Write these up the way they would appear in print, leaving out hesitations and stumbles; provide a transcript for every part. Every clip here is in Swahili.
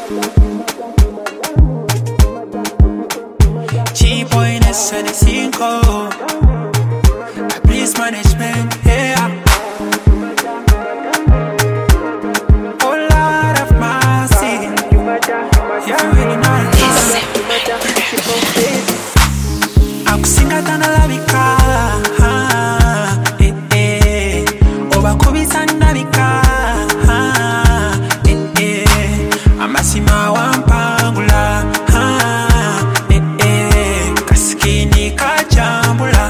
G.S.5 Please management, yeah. Oh Lord of mercy, if you really know akusinga tanalabika, obakubisa ndabika, amasima wampangula, kasikini kajambula,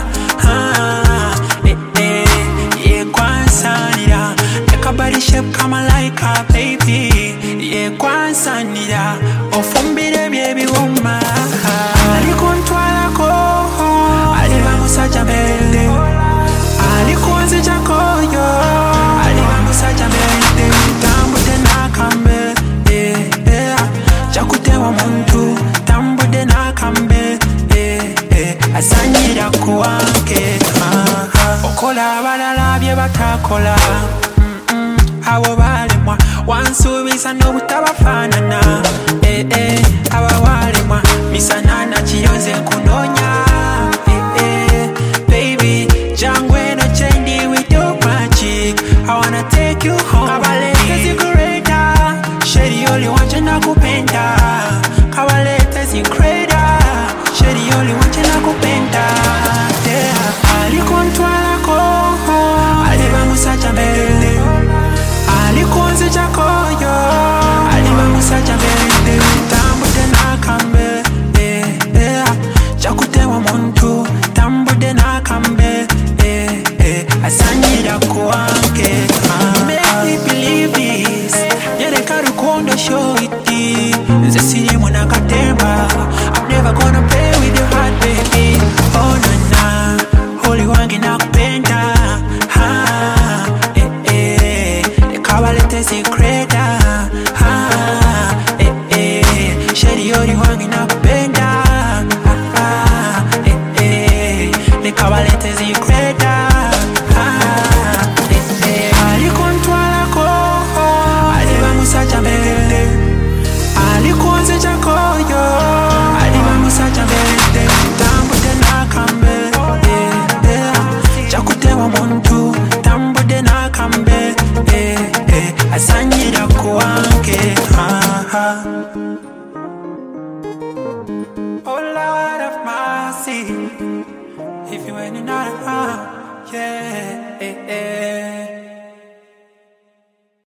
yekwansanira yakabali shape kama like a baby, yekwansanira ofumbire byebiwoma alikuntwalako alibamusajja mbere alikunze jakoyo alibamusajja mbere tambudde nakambe jakutewa muntu tambudde nakambe asanyira kuwange okola abalala bye batakola abo balemwa wansuubiza n'obutabafaanana abawalemwa misana na kiyoze kunoonya baby jangu eno chendi with your magic I wanna take you home kabalete zikureta sheri oli wanje nakupenda kabalete zikureta sheri oli wanje nakupenda alikuntwalako alibamusajja mbere alikunze jakoyo alibamusajja mbere tambudde nakambe jakutewa muntu tambudde nakambe asanyira kuwange make me believe this nyereka rukundo show it nze sirimu nakatemba I'm never gonna play with your heart baby oh nana holy wange nakupenda kabalete zikreta sheri yori wange nakupenda kabalete zikreta alikuntwalako alibamusajja mbere alikunze jakoyo alibamusajja mbere tambudde nakambe jakutewa muntu tambudde nakambe asanyira kuwange oh Lord of mercy if you ain't not yeah